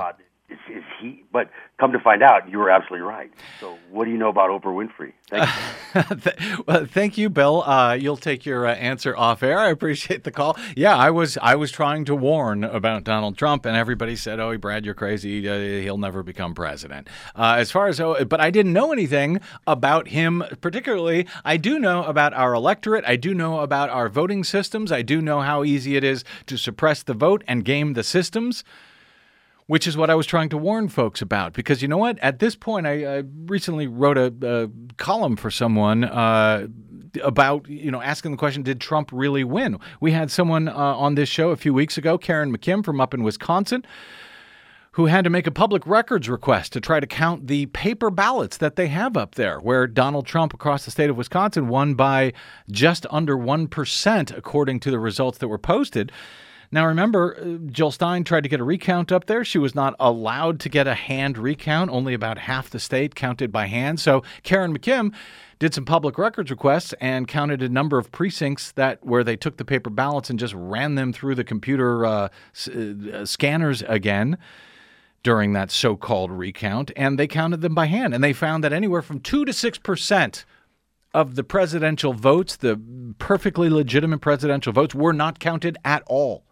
Is, is he? But come to find out, you were absolutely right. So, what do you know about Oprah Winfrey? Thank you. well, thank you, Bill. Uh, you'll take your uh, answer off air. I appreciate the call. Yeah, I was I was trying to warn about Donald Trump, and everybody said, "Oh, Brad, you're crazy. Uh, he'll never become president." Uh, as far as, oh, but I didn't know anything about him particularly. I do know about our electorate. I do know about our voting systems. I do know how easy it is to suppress the vote and game the systems, which is what I was trying to warn folks about. Because you know what? At this point, I, I recently wrote a, a column for someone uh, about, you know, asking the question, did Trump really win? We had someone uh, on this show a few weeks ago, Karen McKim from up in Wisconsin, who had to make a public records request to try to count the paper ballots that they have up there, where Donald Trump across the state of Wisconsin won by just under one percent, according to the results that were posted. Now, remember, Jill Stein tried to get a recount up there. She was not allowed to get a hand recount. Only about half the state counted by hand. So Karen McKim did some public records requests and counted a number of precincts that where they took the paper ballots and just ran them through the computer uh, s- uh, scanners again during that so-called recount. And they counted them by hand. And they found that anywhere from two to six percent of the presidential votes, the perfectly legitimate presidential votes, were not counted at all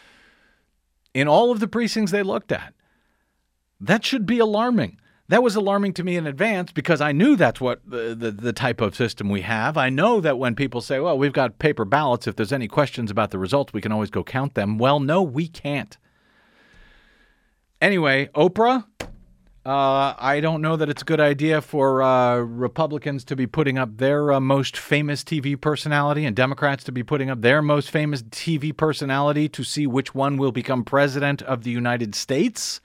in all of the precincts they looked at. That should be alarming. That was alarming to me in advance because I knew that's what the, the, the type of system we have. I know that when people say, well, we've got paper ballots, if there's any questions about the results, we can always go count them. Well, no, we can't. Anyway, Oprah, uh, I don't know that it's a good idea for uh, Republicans to be putting up their uh, most famous T V personality and Democrats to be putting up their most famous T V personality to see which one will become president of the United States.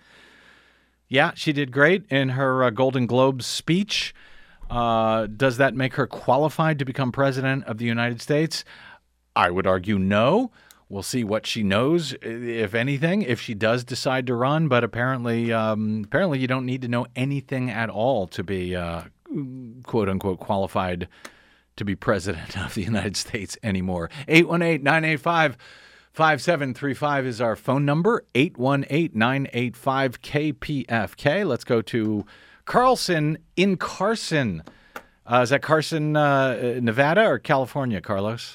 Yeah, she did great in her uh, Golden Globes speech. Uh, does that make her qualified to become president of the United States? I would argue no. We'll see what she knows, if anything, if she does decide to run. But apparently, um, apparently, you don't need to know anything at all to be uh, "quote unquote" qualified to be president of the United States anymore. eight one eight, nine eight five, five seven three five is our phone number. eight one eight, nine eight five, K P F K. Let's go to Carlson in Carson. Uh, is that Carson, uh, Nevada, or California, Carlos?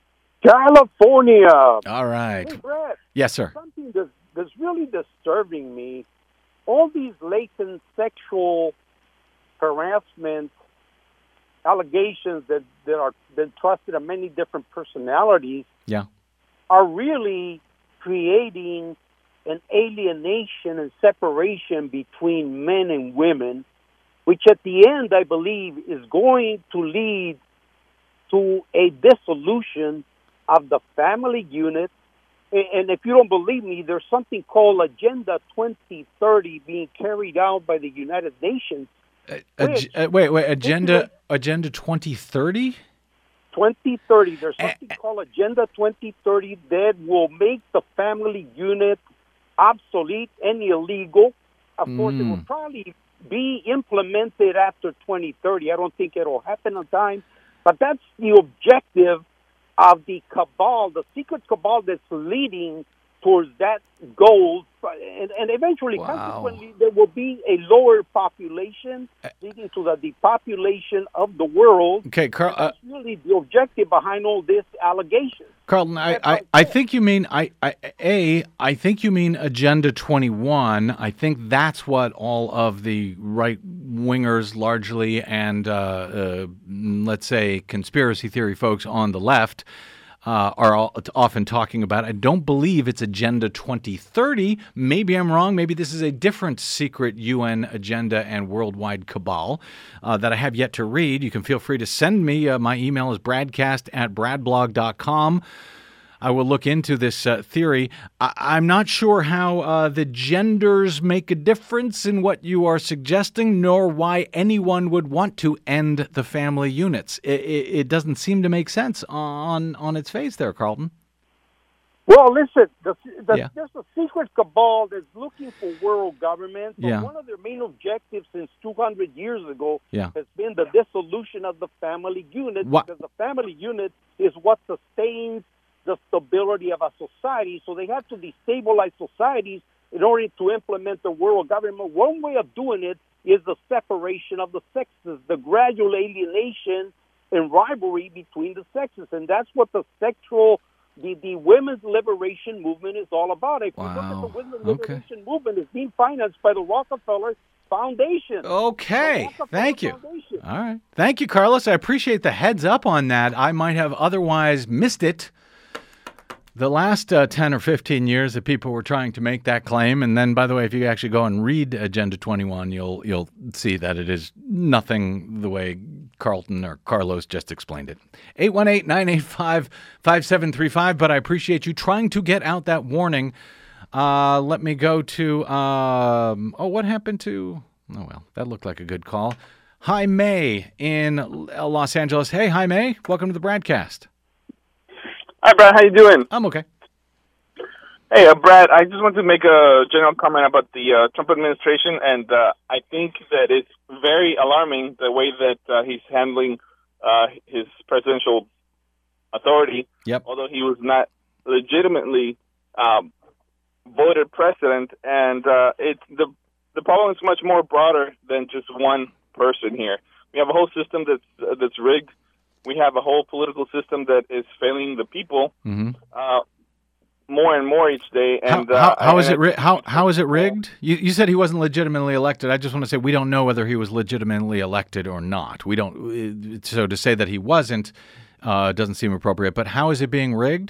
California. All right. Hey, Brad, yes, sir. something that's, that's really disturbing me, all these latent sexual harassment allegations that, that are been trusted on many different personalities Yeah. are really creating an alienation and separation between men and women, which at the end, I believe, is going to lead to a dissolution of the family unit. And if you don't believe me, there's something called Agenda twenty thirty being carried out by the United Nations. Uh, ag- uh, wait, wait, Agenda Agenda twenty thirty? twenty thirty. There's something uh, called Agenda twenty thirty that will make the family unit obsolete and illegal. Of mm. course, it will probably be implemented after twenty thirty. I don't think it'll happen on time. But that's the objective of the cabal, the secret cabal that's leading towards that goal. And, and eventually, wow. consequently, there will be a lower population leading to the depopulation of the world. Okay, Carl. Uh, that's really the objective behind all this allegation. Carlton, I, I, I think you mean, I, I, A, I think you mean Agenda twenty-one. I think that's what all of the right-wingers largely and, uh, uh, let's say, conspiracy theory folks on the left uh, are all, often talking about. I don't believe it's Agenda twenty thirty. Maybe I'm wrong. Maybe this is a different secret U N agenda and worldwide cabal uh, that I have yet to read. You can feel free to send me. Uh, my email is bradcast at bradblog dot com. I will look into this uh, theory. I- I'm not sure how uh, the genders make a difference in what you are suggesting, nor why anyone would want to end the family units. It, it, it doesn't seem to make sense on, on its face there, Carlton. Well, listen, the, the, Yeah. there's a secret cabal that's looking for world government. But Yeah. one of their main objectives since two hundred years ago Yeah. has been the dissolution of the family unit, What? because the family unit is what sustains the stability of a society. So they have to destabilize societies in order to implement the world government. One way of doing it is the separation of the sexes, the gradual alienation and rivalry between the sexes. And that's what the sexual, the, the women's liberation movement is all about. If wow. you look at the women's okay. liberation movement, it's being financed by the Rockefeller Foundation. Okay, thank you. Foundation. All right. Thank you, Carlos. I appreciate the heads up on that. I might have otherwise missed it. The last uh, ten or fifteen years that people were trying to make that claim. And then, by the way, if you actually go and read Agenda twenty-one, you'll you'll see that it is nothing the way Carlton or Carlos just explained it. eight one eight, nine eight five, five seven three five. But I appreciate you trying to get out that warning. Uh, let me go to, um, oh, what happened to, oh, well, that looked like a good call. Hi, May in Los Angeles. Hey, hi, May. Welcome to the broadcast. Hi, Brad. How you doing? I'm okay. Hey, uh, Brad, I just want to make a general comment about the uh, Trump administration, and uh, I think that it's very alarming the way that uh, he's handling uh, his presidential authority. Yep. Although he was not legitimately um, voted president, and uh, it's the the problem is much more broader than just one person here. We have a whole system that's uh, that's rigged. We have a whole political system that is failing the people mm-hmm. uh, more and more each day. And how, how, uh, how and is it? Ri- how how is it rigged? You you said he wasn't legitimately elected. I just want to say we don't know whether he was legitimately elected or not. We don't. So to say that he wasn't uh, doesn't seem appropriate. But how is it being rigged?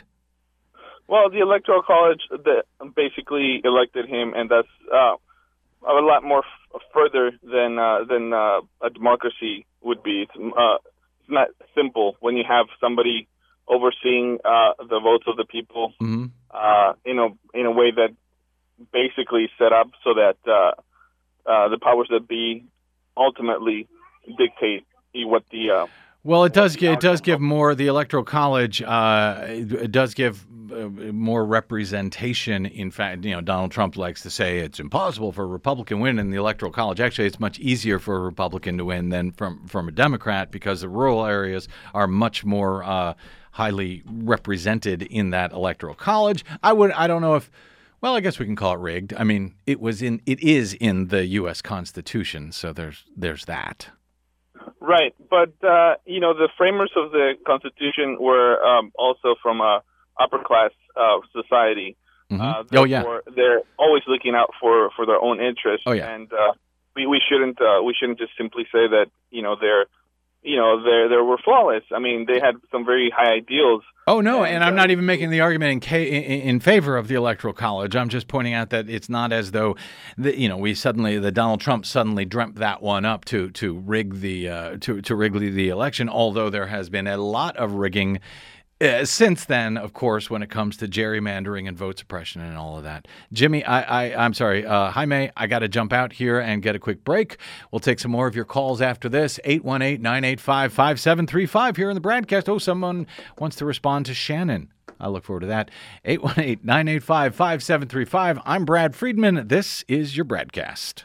Well, the Electoral College that basically elected him, and that's uh, a lot more f- further than uh, than uh, a democracy would be. It's, uh, it's not simple when you have somebody overseeing uh, the votes of the people mm-hmm. uh, in a in a way that basically set up so that uh, uh, the powers that be ultimately dictate what the uh, well, it does. It does give more. The Electoral College uh, it does give uh, more representation. In fact, you know, Donald Trump likes to say it's impossible for a Republican to win in the Electoral College. Actually, it's much easier for a Republican to win than from from a Democrat because the rural areas are much more uh, highly represented in that Electoral College. I would. I don't know if. Well, I guess we can call it rigged. I mean, it was in. It is in the U S Constitution, so there's there's that. Right, but uh, you know the framers of the Constitution were um, also from a upper class uh, society. Mm-hmm. Uh, oh yeah, they're always looking out for, for their own interests. Oh yeah, and uh, we we shouldn't uh, we shouldn't just simply say that you know they're you know they they were flawless. I mean they had some very high ideals. Oh no, and, and I'm uh, not even making the argument in, ca- in in favor of the Electoral College. I'm just pointing out that it's not as though, the, you know, we suddenly, the Donald Trump suddenly dreamt that one up to to rig the uh, to to rig the election. Although there has been a lot of rigging uh, since then, of course, when it comes to gerrymandering and vote suppression and all of that. Jimmy, I, I I'm sorry, uh, Jaime, I got to jump out here and get a quick break. We'll take some more of your calls after this. eight one eight, nine eight five, five seven three five here in the broadcast. Oh, someone wants to respond to Shannon. I look forward to that. eight one eight, nine eight five, five seven three five. I'm Brad Friedman. This is your broadcast.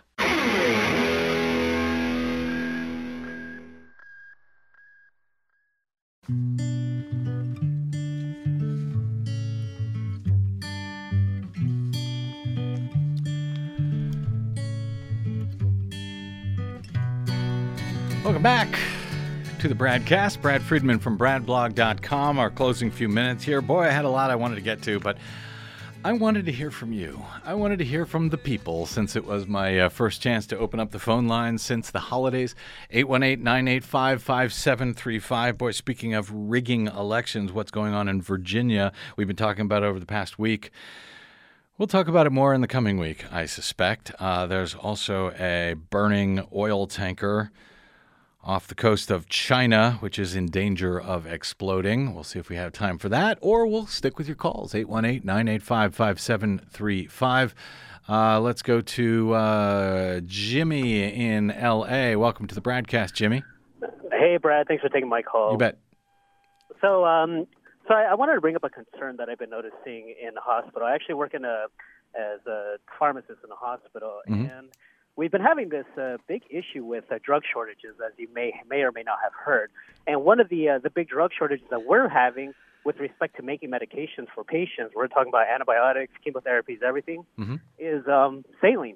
Welcome back to the Bradcast. Brad Friedman from brad blog dot com. Our closing few minutes here. Boy, I had a lot I wanted to get to, but I wanted to hear from you. I wanted to hear from the people since it was my uh, first chance to open up the phone lines since the holidays. eight one eight, nine eight five, five seven three five. Boy, speaking of rigging elections, what's going on in Virginia, we've been talking about over the past week. We'll talk about it more in the coming week, I suspect. Uh, there's also a burning oil tanker off the coast of China, which is in danger of exploding. We'll see if we have time for that, or we'll stick with your calls, eight one eight, nine eight five, five seven three five. Uh, let's go to uh, Jimmy in L A. Welcome to the broadcast, Jimmy. Hey, Brad. Thanks for taking my call. You bet. So, um, so I, I wanted to bring up a concern that I've been noticing in the hospital. I actually work in a as a pharmacist in a hospital, Mm-hmm. and we've been having this uh, big issue with uh, drug shortages, as you may may or may not have heard. And one of the uh, the big drug shortages that we're having with respect to making medications for patients, we're talking about antibiotics, chemotherapies, everything, Mm-hmm. is um, saline.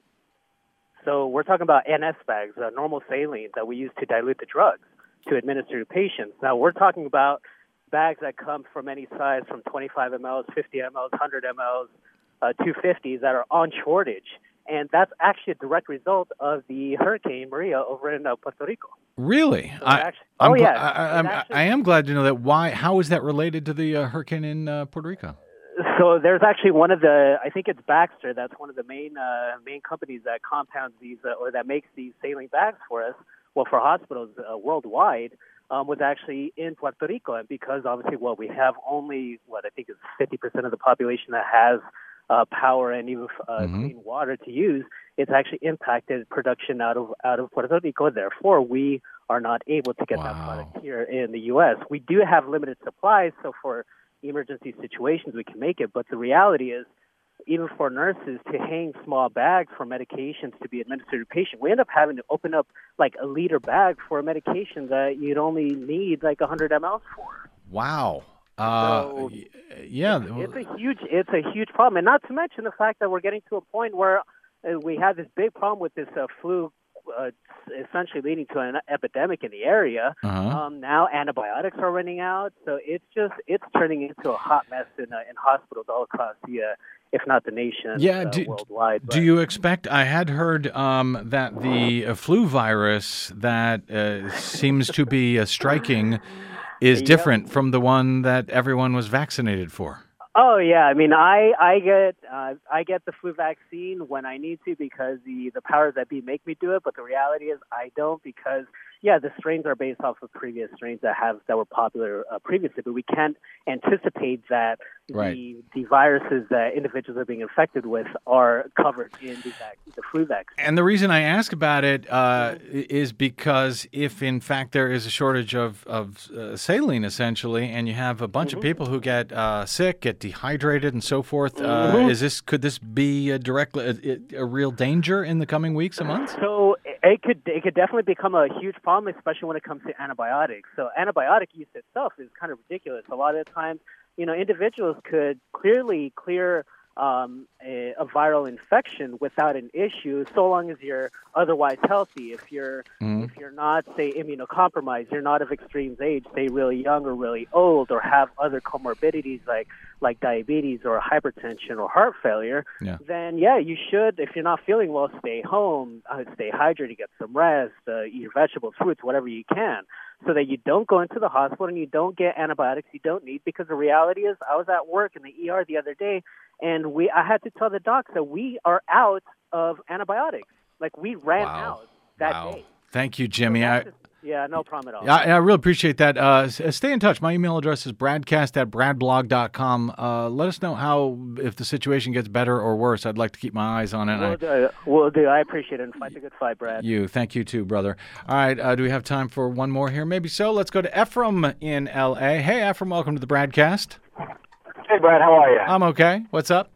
So we're talking about N S bags, uh, normal saline that we use to dilute the drugs to administer to patients. Now, we're talking about bags that come from any size, from twenty-five milliliters, fifty milliliters, one hundred milliliters, uh, two hundred fifty that are on shortage. And that's actually a direct result of the Hurricane Maria over in uh, Puerto Rico. Really? So I, actually, I'm oh, gl- yeah. I, I'm, actually, I am glad to know that. Why? How is that related to the uh, hurricane in uh, Puerto Rico? So there's actually one of the, I think it's Baxter, that's one of the main uh, main companies that compounds these, uh, or that makes these saline bags for us, well, for hospitals uh, worldwide, um, was actually in Puerto Rico. And because obviously, well, we have only, what I think is fifty percent of the population that has uh, power and even uh, Mm-hmm. clean water to use, it's actually impacted production out of out of Puerto Rico. Therefore, we are not able to get Wow. that product here in the U S. We do have limited supplies, so for emergency situations we can make it, but the reality is, even for nurses to hang small bags for medications to be administered to patients, we end up having to open up like a liter bag for a medication that you'd only need like one hundred milliliters for. Wow. Uh, So, y- yeah. It's a huge, it's a huge problem, and not to mention the fact that we're getting to a point where uh, we have this big problem with this uh, flu, uh, essentially leading to an epidemic in the area. Uh-huh. Um, now antibiotics are running out, so it's just it's turning into a hot mess in uh, in hospitals all across the, uh, if not the nation, Yeah, uh, do, worldwide. do you expect? I had heard um, that the uh, flu virus that uh, seems to be uh, striking is Yep. different from the one that everyone was vaccinated for. Oh yeah, I mean, I I get uh, I get the flu vaccine when I need to because the the powers that be make me do it. But the reality is, I don't because yeah, the strains are based off of previous strains that have that were popular uh, previously. But we can't anticipate that Right. the the viruses that individuals are being infected with are covered in the vac- the flu vaccine. And the reason I ask about it uh, is because if, in fact, there is a shortage of, of uh, saline, essentially, and you have a bunch Mm-hmm. of people who get uh, sick, get dehydrated, and so forth, uh, Mhm. is this could this be a direct a, a real danger in the coming weeks and months? So it could it could definitely become a huge problem, especially when it comes to antibiotics. So antibiotic use itself is kind of ridiculous. A lot of the times, you know, individuals could clearly clear um, a, a viral infection without an issue, so long as you're otherwise healthy. If you're Mhm. if you're not, say, immunocompromised, you're not of extreme age, say, really young or really old, or have other comorbidities like like diabetes or hypertension or heart failure, Yeah. then yeah, you should. If you're not feeling well, stay home, uh, stay hydrated, get some rest, uh, eat your vegetables, fruits, whatever you can, so that you don't go into the hospital and you don't get antibiotics you don't need. Because the reality is, I was at work in the E R the other day, and we I had to tell the docs that we are out of antibiotics. Like we ran Wow. out that Wow. day. Thank you, Jimmy. I, That's just- yeah, no problem at all. I, I really appreciate that. Uh, s- stay in touch. My email address is bradcast at bradblog dot com. Uh, let us know how, if the situation gets better or worse. I'd like to keep my eyes on it. We'll I, do. We'll do. I appreciate it. And fight the good fight, Brad. you. Thank you, too, brother. All right. Uh, do we have time for one more here? Maybe so. Let's go to Ephraim in L A. Hey, Ephraim, welcome to the Bradcast. Hey, Brad, how are you? I'm okay. What's up?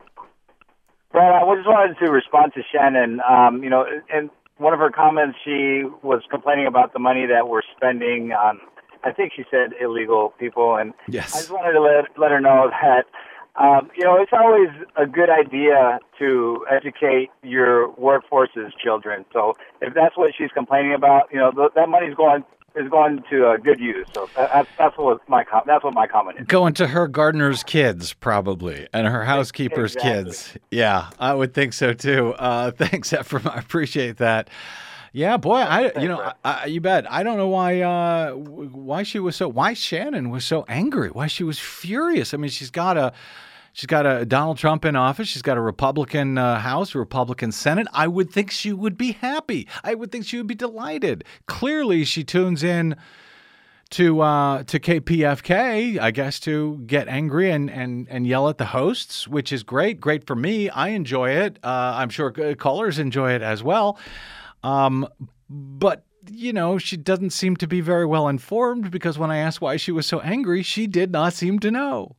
Brad, I just wanted to respond to Shannon. Um, you know, in one of her comments, she was complaining about the money that we're spending on, I think she said illegal people, and Yes. I just wanted to let let her know that, um, you know, it's always a good idea to educate your workforce's children. So if that's what she's complaining about, you know, th- that money's going is going to uh, good use. So that, that's that's what my com- that's what my comment is. Going to her gardener's kids, probably, and her housekeeper's Exactly. kids. Yeah, I would think so, too. Uh, thanks, Ephraim. I appreciate that. Yeah, boy, I you know, I, I, you bet. I don't know why uh, w- why she was so why Shannon was so angry. Why she was furious. I mean, she's got a she's got a Donald Trump in office. She's got a Republican uh, House, a Republican Senate. I would think she would be happy. I would think she would be delighted. Clearly, she tunes in to uh, to K P F K, I guess, to get angry and, and, and yell at the hosts, which is great. Great for me. I enjoy it. Uh, I'm sure c- callers enjoy it as well. Um, but, you know, she doesn't seem to be very well informed because when I asked why she was so angry, she did not seem to know.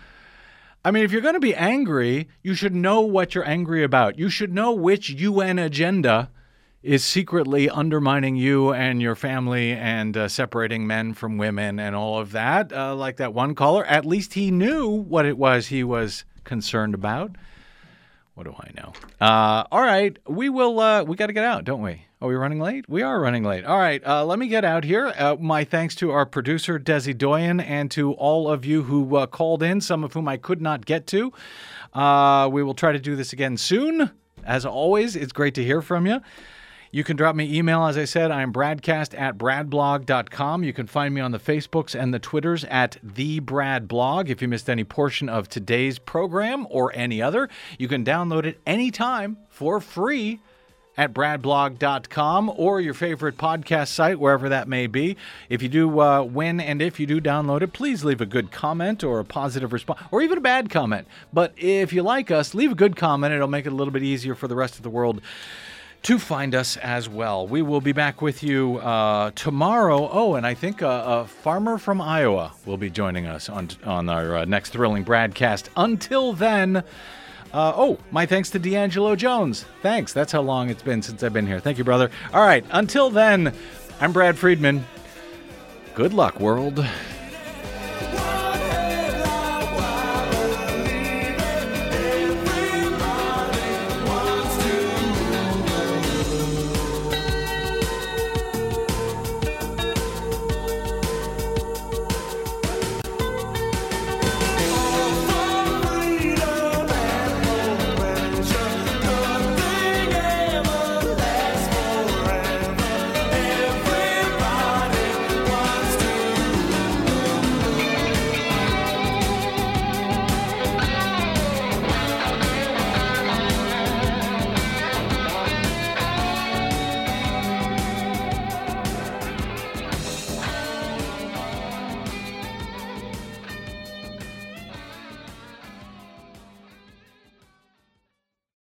I mean, if you're going to be angry, you should know what you're angry about. You should know which U N agenda is secretly undermining you and your family and uh, separating men from women and all of that, uh, like that one caller. At least he knew what it was he was concerned about. What do I know? Uh, all right, we will. Uh, we got to get out, don't we? Are we running late? We are running late. All right, uh, let me get out here. Uh, my thanks to our producer, Desi Doyen, and to all of you who uh, called in, some of whom I could not get to. Uh, we will try to do this again soon. As always, it's great to hear from you. You can drop me email, as I said. I am bradcast at bradblog dot com. You can find me on the Facebooks and the Twitters at The Brad Blog. If you missed any portion of today's program or any other, you can download it anytime for free at bradblog dot com or your favorite podcast site, wherever that may be. If you do, uh, when and if you do download it, please leave a good comment or a positive response, or even a bad comment. But if you like us, leave a good comment. It'll make it a little bit easier for the rest of the world to find us as well. We will be back with you uh, tomorrow. Oh, and I think a, a farmer from Iowa will be joining us on on our uh, next thrilling broadcast. Until then, uh, oh, my thanks to D'Angelo Jones. Thanks. That's how long it's been since I've been here. Thank you, brother. All right. Until then, I'm Brad Friedman. Good luck, world.